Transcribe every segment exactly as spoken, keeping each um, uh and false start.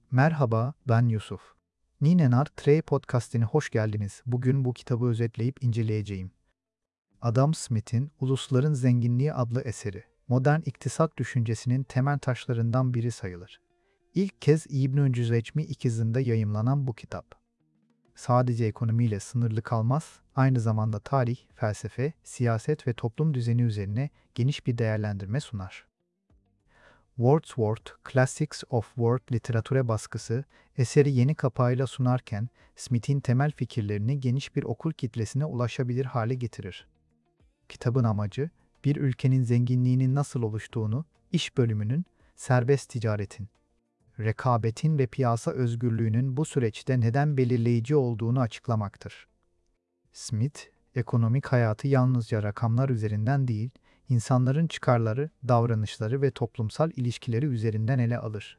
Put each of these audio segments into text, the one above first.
Merhaba, ben Yusuf. Ninenar Trey Podcast'ine hoş geldiniz. Bugün bu kitabı özetleyip inceleyeceğim. Adam Smith'in Ulusların Zenginliği adlı eseri, modern iktisat düşüncesinin temel taşlarından biri sayılır. İlk kez İbn-i Cüzeycmi ikizinde yayımlanan bu kitap, sadece ekonomiyle sınırlı kalmaz, aynı zamanda tarih, felsefe, siyaset ve toplum düzeni üzerine geniş bir değerlendirme sunar. Wordsworth Classics of World Literature baskısı, eseri yeni kapağıyla sunarken, Smith'in temel fikirlerini geniş bir okul kitlesine ulaşabilir hale getirir. Kitabın amacı, bir ülkenin zenginliğinin nasıl oluştuğunu, iş bölümünün, serbest ticaretin, rekabetin ve piyasa özgürlüğünün bu süreçte neden belirleyici olduğunu açıklamaktır. Smith, ekonomik hayatı yalnızca rakamlar üzerinden değil, insanların çıkarları, davranışları ve toplumsal ilişkileri üzerinden ele alır.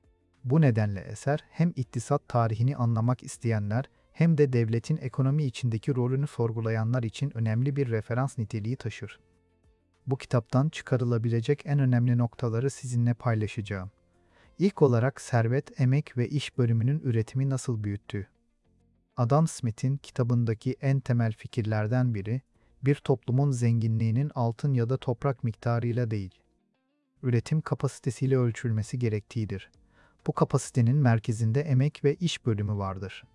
Bu nedenle eser hem iktisat tarihini anlamak isteyenler hem de devletin ekonomi içindeki rolünü sorgulayanlar için önemli bir referans niteliği taşır. Bu kitaptan çıkarılabilecek en önemli noktaları sizinle paylaşacağım. İlk olarak servet, emek ve iş bölümünün üretimi nasıl büyüttüğü. Adam Smith'in kitabındaki en temel fikirlerden biri, bir toplumun zenginliğinin altın ya da toprak miktarıyla değil, üretim kapasitesiyle ölçülmesi gerektiğidir. Bu kapasitenin merkezinde emek ve iş bölümü vardır.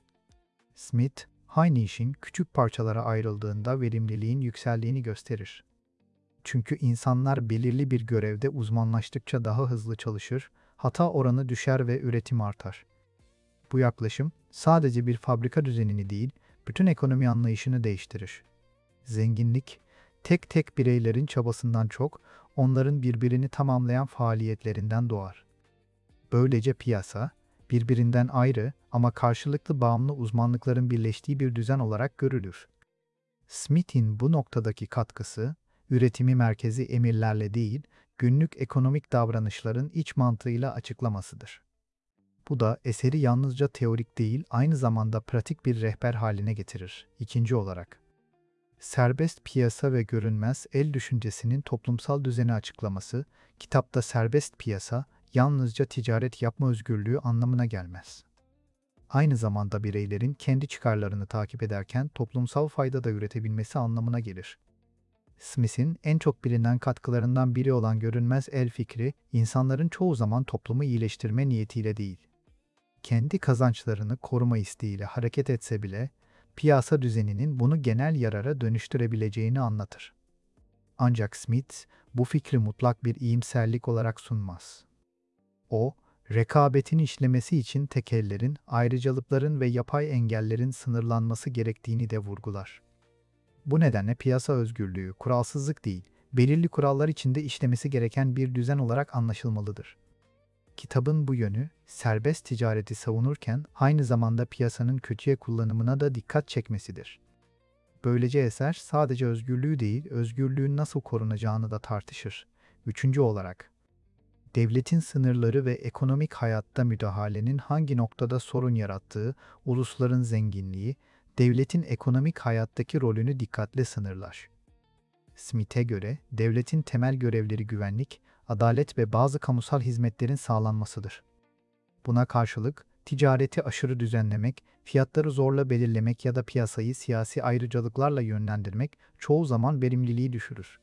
Smith, aynı işin küçük parçalara ayrıldığında verimliliğin yükseldiğini gösterir. Çünkü insanlar belirli bir görevde uzmanlaştıkça daha hızlı çalışır, hata oranı düşer ve üretim artar. Bu yaklaşım sadece bir fabrika düzenini değil, bütün ekonomi anlayışını değiştirir. Zenginlik, tek tek bireylerin çabasından çok, onların birbirini tamamlayan faaliyetlerinden doğar. Böylece piyasa, birbirinden ayrı ama karşılıklı bağımlı uzmanlıkların birleştiği bir düzen olarak görülür. Smith'in bu noktadaki katkısı, üretimi merkezi emirlerle değil, günlük ekonomik davranışların iç mantığıyla açıklamasıdır. Bu da eseri yalnızca teorik değil, aynı zamanda pratik bir rehber haline getirir. İkinci olarak, serbest piyasa ve görünmez el düşüncesinin toplumsal düzeni açıklaması, kitapta serbest piyasa, yalnızca ticaret yapma özgürlüğü anlamına gelmez. Aynı zamanda bireylerin kendi çıkarlarını takip ederken toplumsal fayda da üretebilmesi anlamına gelir. Smith'in en çok bilinen katkılarından biri olan görünmez el fikri, insanların çoğu zaman toplumu iyileştirme niyetiyle değil, kendi kazançlarını koruma isteğiyle hareket etse bile, piyasa düzeninin bunu genel yarara dönüştürebileceğini anlatır. Ancak Smith, bu fikri mutlak bir iyimserlik olarak sunmaz. O, rekabetin işlemesi için tekellerin, ayrıcalıkların ve yapay engellerin sınırlanması gerektiğini de vurgular. Bu nedenle piyasa özgürlüğü, kuralsızlık değil, belirli kurallar içinde işlemesi gereken bir düzen olarak anlaşılmalıdır. Kitabın bu yönü, serbest ticareti savunurken aynı zamanda piyasanın kötüye kullanımına da dikkat çekmesidir. Böylece eser sadece özgürlüğü değil, özgürlüğün nasıl korunacağını da tartışır. Üçüncü olarak, devletin sınırları ve ekonomik hayatta müdahalenin hangi noktada sorun yarattığı, ulusların zenginliği, devletin ekonomik hayattaki rolünü dikkatle sınırlar. Smith'e göre, devletin temel görevleri güvenlik, adalet ve bazı kamusal hizmetlerin sağlanmasıdır. Buna karşılık, ticareti aşırı düzenlemek, fiyatları zorla belirlemek ya da piyasayı siyasi ayrıcalıklarla yönlendirmek çoğu zaman verimliliği düşürür.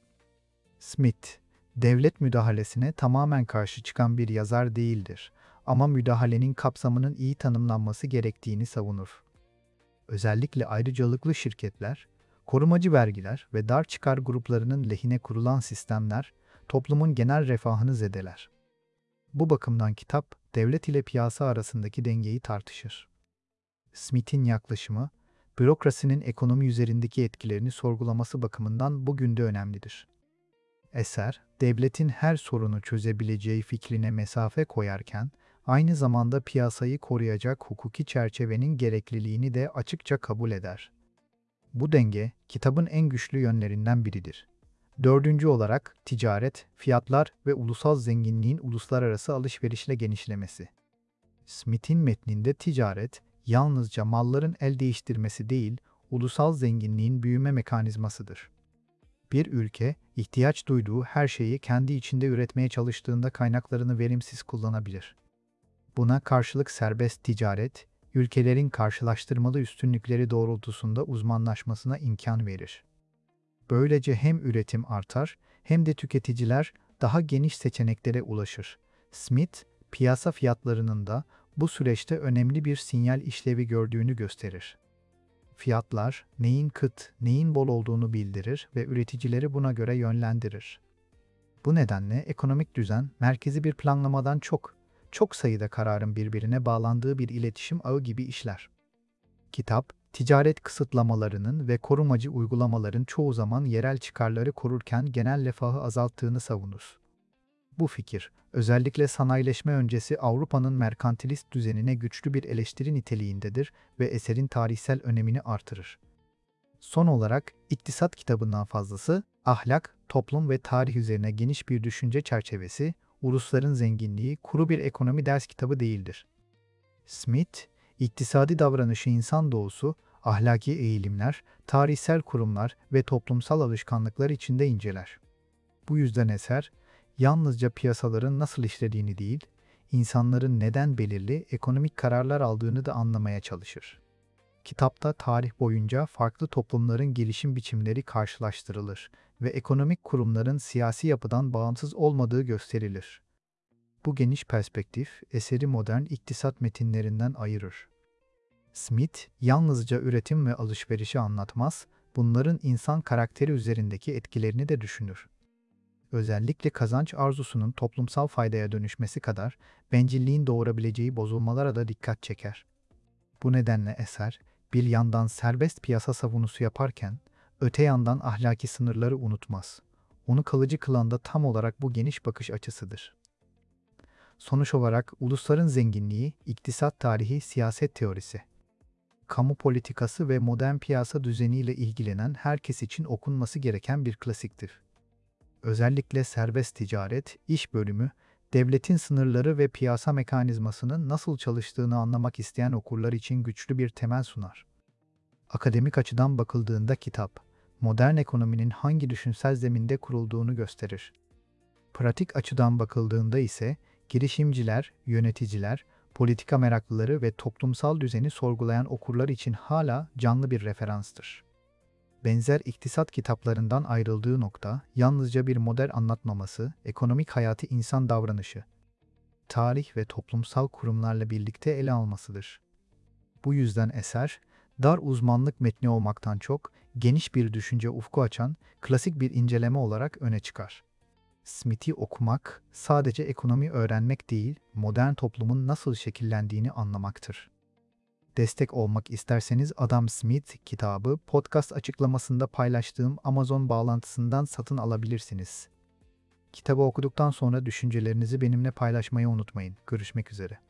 Smith, devlet müdahalesine tamamen karşı çıkan bir yazar değildir ama müdahalenin kapsamının iyi tanımlanması gerektiğini savunur. Özellikle ayrıcalıklı şirketler, korumacı vergiler ve dar çıkar gruplarının lehine kurulan sistemler, toplumun genel refahını zedeler. Bu bakımdan kitap, devlet ile piyasa arasındaki dengeyi tartışır. Smith'in yaklaşımı, bürokrasinin ekonomi üzerindeki etkilerini sorgulaması bakımından bugün de önemlidir. Eser, devletin her sorunu çözebileceği fikrine mesafe koyarken, aynı zamanda piyasayı koruyacak hukuki çerçevenin gerekliliğini de açıkça kabul eder. Bu denge, kitabın en güçlü yönlerinden biridir. Dördüncü olarak, ticaret, fiyatlar ve ulusal zenginliğin uluslararası alışverişle genişlemesi. Smith'in metninde ticaret, yalnızca malların el değiştirmesi değil, ulusal zenginliğin büyüme mekanizmasıdır. Bir ülke, ihtiyaç duyduğu her şeyi kendi içinde üretmeye çalıştığında kaynaklarını verimsiz kullanabilir. Buna karşılık serbest ticaret, ülkelerin karşılaştırmalı üstünlükleri doğrultusunda uzmanlaşmasına imkan verir. Böylece hem üretim artar hem de tüketiciler daha geniş seçeneklere ulaşır. Smith, piyasa fiyatlarının da bu süreçte önemli bir sinyal işlevi gördüğünü gösterir. Fiyatlar, neyin kıt, neyin bol olduğunu bildirir ve üreticileri buna göre yönlendirir. Bu nedenle ekonomik düzen, merkezi bir planlamadan çok, çok sayıda kararın birbirine bağlandığı bir iletişim ağı gibi işler. Kitap, ticaret kısıtlamalarının ve korumacı uygulamaların çoğu zaman yerel çıkarları korurken genel refahı azalttığını savunur. Bu fikir, özellikle sanayileşme öncesi Avrupa'nın merkantilist düzenine güçlü bir eleştiri niteliğindedir ve eserin tarihsel önemini artırır. Son olarak, İktisat kitabından fazlası, ahlak, toplum ve tarih üzerine geniş bir düşünce çerçevesi, ulusların zenginliği kuru bir ekonomi ders kitabı değildir. Smith, iktisadi davranışı insan doğusu, ahlaki eğilimler, tarihsel kurumlar ve toplumsal alışkanlıklar içinde inceler. Bu yüzden eser, yalnızca piyasaların nasıl işlediğini değil, insanların neden belirli ekonomik kararlar aldığını da anlamaya çalışır. Kitapta tarih boyunca farklı toplumların gelişim biçimleri karşılaştırılır ve ekonomik kurumların siyasi yapıdan bağımsız olmadığı gösterilir. Bu geniş perspektif, eseri modern iktisat metinlerinden ayırır. Smith, yalnızca üretim ve alışverişi anlatmaz, bunların insan karakteri üzerindeki etkilerini de düşünür. Özellikle kazanç arzusunun toplumsal faydaya dönüşmesi kadar bencilliğin doğurabileceği bozulmalara da dikkat çeker. Bu nedenle eser, bir yandan serbest piyasa savunusu yaparken, öte yandan ahlaki sınırları unutmaz. Onu kalıcı kılan da tam olarak bu geniş bakış açısıdır. Sonuç olarak ulusların zenginliği, iktisat tarihi, siyaset teorisi, kamu politikası ve modern piyasa düzeniyle ilgilenen herkes için okunması gereken bir klasiktir. Özellikle serbest ticaret, iş bölümü, devletin sınırları ve piyasa mekanizmasının nasıl çalıştığını anlamak isteyen okurlar için güçlü bir temel sunar. Akademik açıdan bakıldığında kitap, modern ekonominin hangi düşünsel zeminde kurulduğunu gösterir. Pratik açıdan bakıldığında ise, girişimciler, yöneticiler, politika meraklıları ve toplumsal düzeni sorgulayan okurlar için hala canlı bir referanstır. Benzer iktisat kitaplarından ayrıldığı nokta, yalnızca bir model anlatmaması, ekonomik hayatı insan davranışı, tarih ve toplumsal kurumlarla birlikte ele almasıdır. Bu yüzden eser, dar uzmanlık metni olmaktan çok, geniş bir düşünce ufku açan, klasik bir inceleme olarak öne çıkar. Smith'i okumak, sadece ekonomi öğrenmek değil, modern toplumun nasıl şekillendiğini anlamaktır. Destek olmak isterseniz Adam Smith kitabı podcast açıklamasında paylaştığım Amazon bağlantısından satın alabilirsiniz. Kitabı okuduktan sonra düşüncelerinizi benimle paylaşmayı unutmayın. Görüşmek üzere.